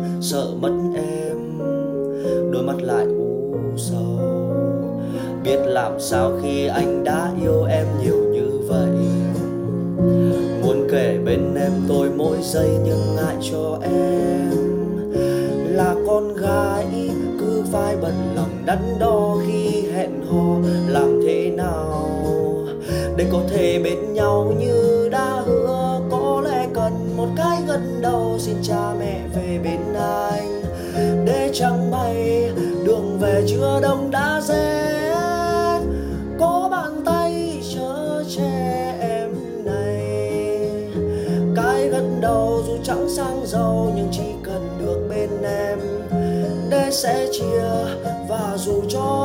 sợ mất em, đôi mắt lại u sầu. Biết làm sao khi anh đã yêu em nhiều như vậy. Muốn kể bên em tôi mỗi giây nhưng ngại cho em là con gái, cứ vai bận lòng đắn đo khi hẹn hò. Làm thế nào để có thể bên nhau như đã hứa? Có lẽ cần một cái gật đầu xin cha mẹ về bên anh, để chẳng may đường về chưa đông đã rét. Có bàn tay chở che em này, cái gật đầu dù chẳng sang giàu nhưng chỉ cần được bên em, để sẻ chia và dù cho